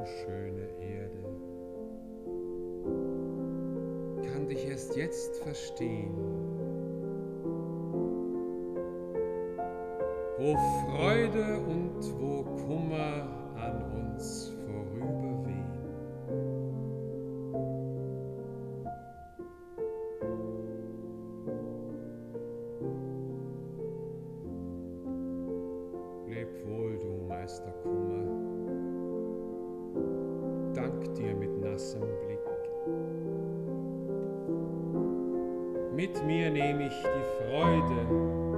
schöne Erde, kann dich erst jetzt verstehen, wo Freude und wo Kummer an uns vorüberwehen. Leb wohl, du Meister Kummer, dank dir mit nassem Blick. Mit mir nehme ich die Freude,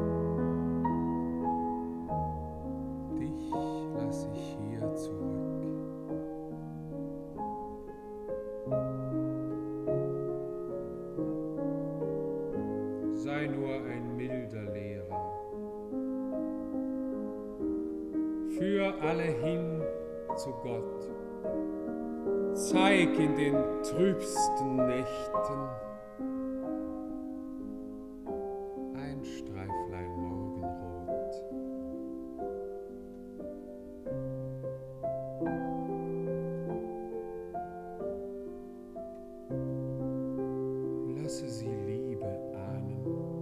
dich lass ich hier zurück. Sei nur ein milder Lehrer, führ alle hin zu Gott. Zeig in den trübsten Nächten ein Streiflein Morgenrot. Lasse sie Liebe ahnen,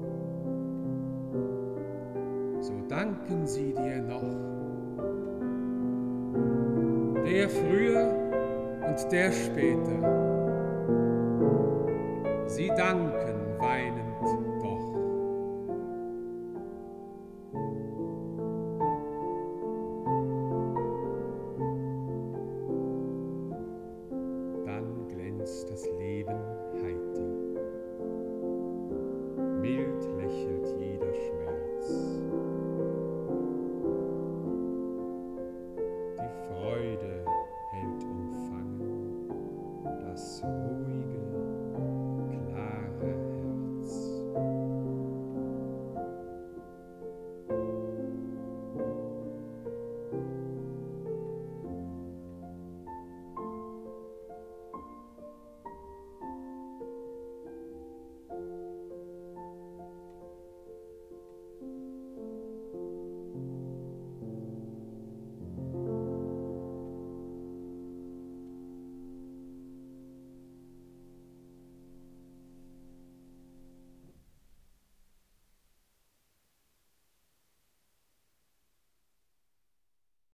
so danken sie dir noch. Der früher und der später, sie danken, weinen